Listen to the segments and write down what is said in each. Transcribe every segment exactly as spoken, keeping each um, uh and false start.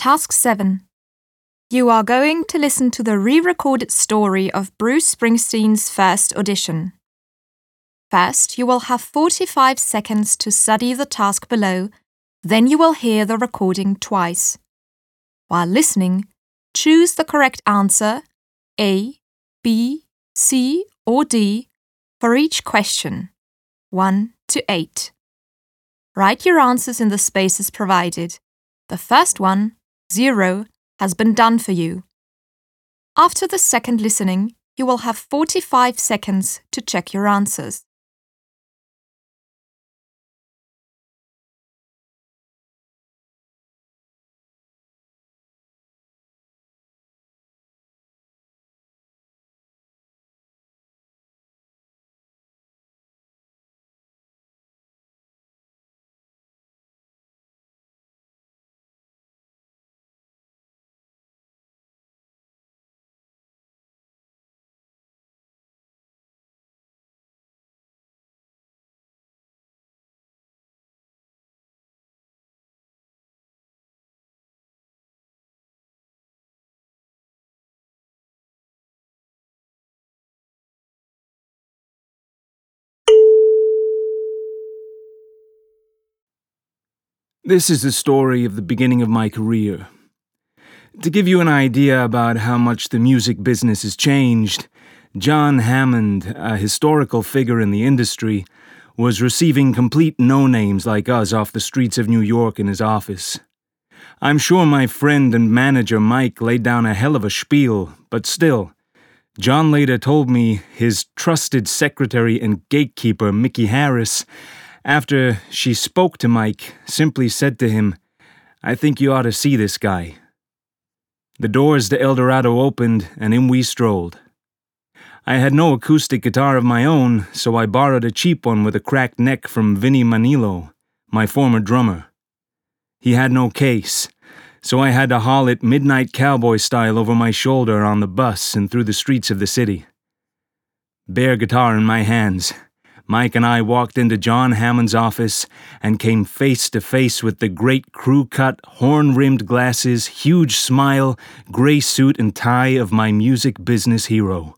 Task seven. You are going to listen to the re-recorded story of Bruce Springsteen's first audition. First, you will have forty-five seconds to study the task below, then you will hear the recording twice. While listening, choose the correct answer, A, B, C, or D, for each question, one to eight. Write your answers in the spaces provided. The first one, zero, has been done for you. After the second listening, you will have forty-five seconds to check your answers. This is the story of the beginning of my career. To give you an idea about how much the music business has changed, John Hammond, a historical figure in the industry, was receiving complete no-names like us off the streets of New York in his office. I'm sure my friend and manager Mike laid down a hell of a spiel, but still, John later told me his trusted secretary and gatekeeper, Mickey Harris, after she spoke to Mike, simply said to him, "I think you ought to see this guy." The doors to El Dorado opened, and in we strolled. I had no acoustic guitar of my own, so I borrowed a cheap one with a cracked neck from Vinny Manilo, my former drummer. He had no case, so I had to haul it midnight cowboy style over my shoulder on the bus and through the streets of the city. Bare guitar in my hands, Mike and I walked into John Hammond's office and came face to face with the great crew-cut, horn-rimmed glasses, huge smile, gray suit and tie of my music business hero.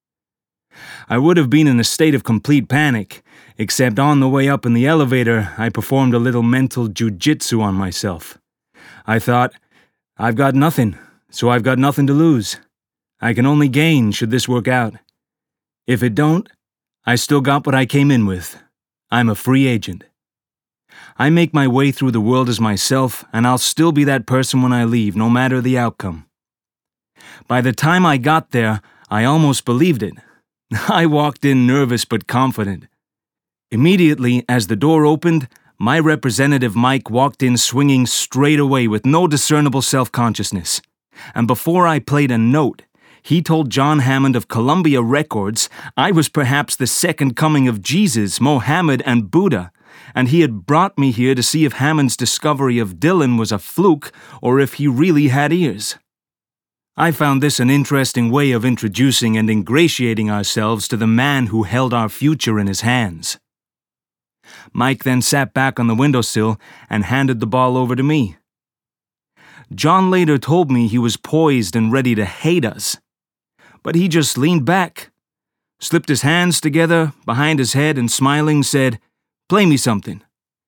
I would have been in a state of complete panic, except on the way up in the elevator, I performed a little mental jujitsu on myself. I thought, I've got nothing, so I've got nothing to lose. I can only gain should this work out. If it don't, I still got what I came in with. I'm a free agent. I make my way through the world as myself, and I'll still be that person when I leave, no matter the outcome. By the time I got there, I almost believed it. I walked in nervous but confident. Immediately, as the door opened, my representative Mike walked in swinging straight away with no discernible self-consciousness. And before I played a note, he told John Hammond of Columbia Records I was perhaps the second coming of Jesus, Mohammed, and Buddha, and he had brought me here to see if Hammond's discovery of Dylan was a fluke or if he really had ears. I found this an interesting way of introducing and ingratiating ourselves to the man who held our future in his hands. Mike then sat back on the windowsill and handed the ball over to me. John later told me he was poised and ready to hate us. But he just leaned back, slipped his hands together behind his head and smiling said, "Play me something."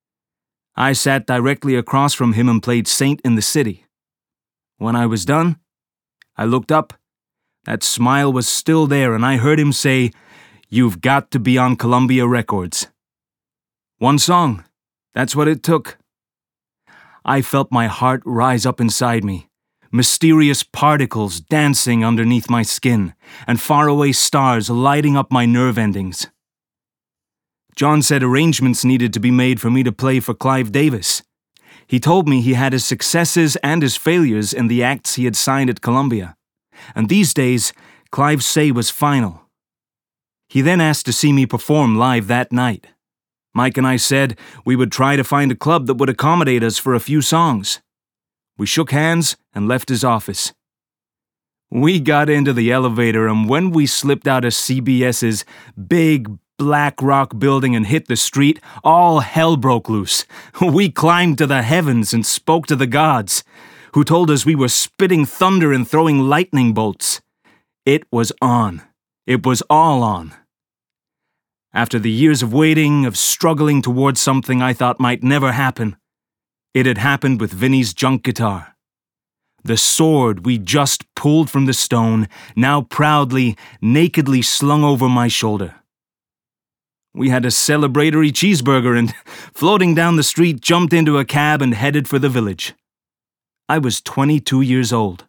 I sat directly across from him and played Saint in the City. When I was done, I looked up. That smile was still there and I heard him say, "You've got to be on Columbia Records." One song, that's what it took. I felt my heart rise up inside me. Mysterious particles dancing underneath my skin, and faraway stars lighting up my nerve endings. John said arrangements needed to be made for me to play for Clive Davis. He told me he had his successes and his failures in the acts he had signed at Columbia, and these days, Clive's say was final. He then asked to see me perform live that night. Mike and I said we would try to find a club that would accommodate us for a few songs. We shook hands and left his office. We got into the elevator, and when we slipped out of CBS's big black rock building and hit the street, all hell broke loose. We climbed to the heavens and spoke to the gods. who told us we were spitting thunder and throwing lightning bolts. It was on. It was all on. After the years of waiting, of struggling towards something I thought might never happen, it had happened with Vinnie's junk guitar. The sword we just pulled from the stone, now proudly, nakedly slung over my shoulder. We had a celebratory cheeseburger and, floating down the street, jumped into a cab and headed for the village. I was twenty-two years old.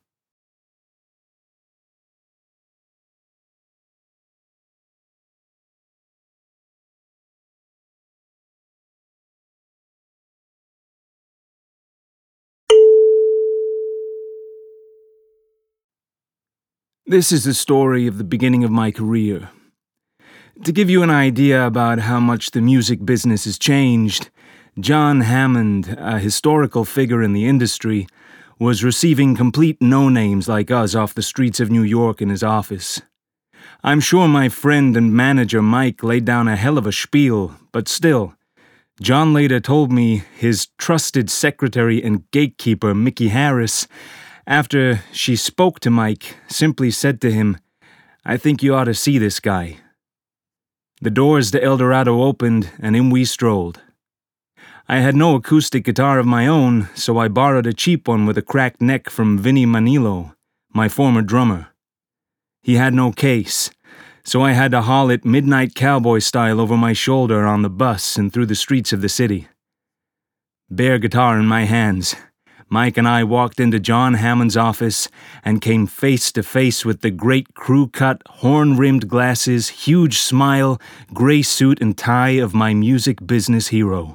This is the story of the beginning of my career. To give you an idea about how much the music business has changed, John Hammond, a historical figure in the industry, was receiving complete no-names like us off the streets of New York in his office. I'm sure my friend and manager Mike laid down a hell of a spiel, but still, John later told me his trusted secretary and gatekeeper, Mickey Harris, after she spoke to Mike, simply said to him, "I think you ought to see this guy." The doors to El Dorado opened, and in we strolled. I had no acoustic guitar of my own, so I borrowed a cheap one with a cracked neck from Vinnie Manillo, my former drummer. He had no case, so I had to haul it midnight cowboy style over my shoulder on the bus and through the streets of the city. Bare guitar in my hands, Mike and I walked into John Hammond's office and came face to face with the great crew-cut, horn-rimmed glasses, huge smile, gray suit and tie of my music business hero.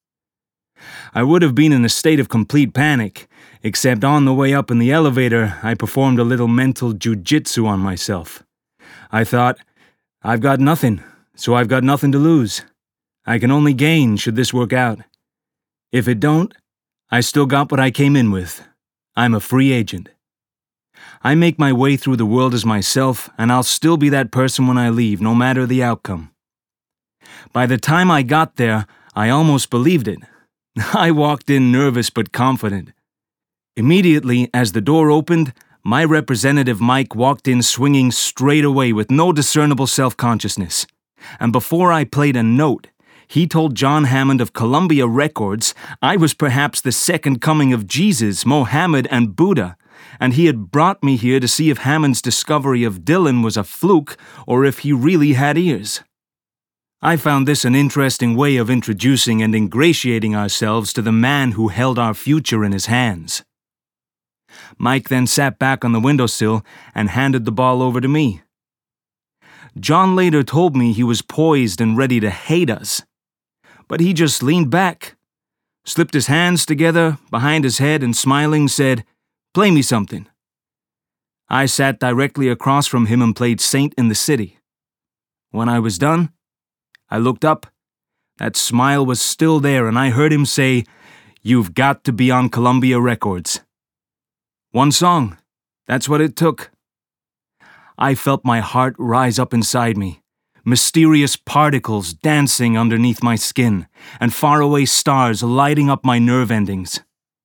I would have been in a state of complete panic, except on the way up in the elevator, I performed a little mental jujitsu on myself. I thought, I've got nothing, so I've got nothing to lose. I can only gain should this work out. If it don't, I still got what I came in with. I'm a free agent. I make my way through the world as myself, and I'll still be that person when I leave, no matter the outcome. By the time I got there, I almost believed it. I walked in nervous but confident. Immediately, as the door opened, my representative Mike walked in swinging straight away with no discernible self-consciousness. And before I played a note, he told John Hammond of Columbia Records I was perhaps the second coming of Jesus, Mohammed, and Buddha, and he had brought me here to see if Hammond's discovery of Dylan was a fluke or if he really had ears. I found this an interesting way of introducing and ingratiating ourselves to the man who held our future in his hands. Mike then sat back on the windowsill and handed the ball over to me. John later told me he was poised and ready to hate us. But he just leaned back, slipped his hands together behind his head and smiling said, "Play me something." I sat directly across from him and played Saint in the City. When I was done, I looked up. That smile was still there and I heard him say, "You've got to be on Columbia Records." One song, that's what it took. I felt my heart rise up inside me. Mysterious particles dancing underneath my skin, and faraway stars lighting up my nerve endings.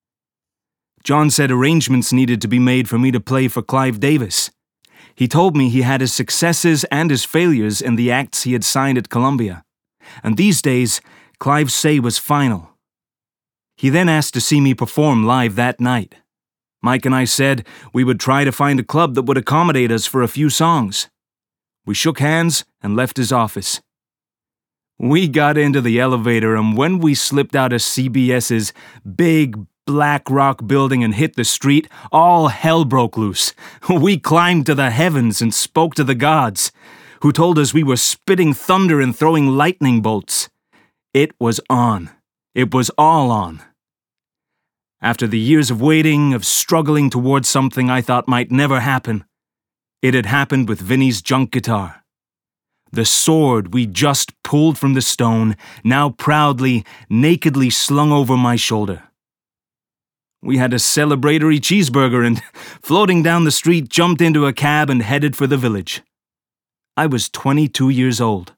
John said arrangements needed to be made for me to play for Clive Davis. He told me he had his successes and his failures in the acts he had signed at Columbia, and these days, Clive's say was final. He then asked to see me perform live that night. Mike and I said we would try to find a club that would accommodate us for a few songs. We shook hands and left his office. We got into the elevator, and when we slipped out of CBS's big black rock building and hit the street, all hell broke loose. We climbed to the heavens and spoke to the gods, who told us we were spitting thunder and throwing lightning bolts. It was on. It was all on. After the years of waiting, of struggling towards something I thought might never happen, it had happened with Vinnie's junk guitar. The sword we just pulled from the stone, now proudly, nakedly slung over my shoulder. We had a celebratory cheeseburger and, floating down the street, jumped into a cab and headed for the village. I was twenty-two years old.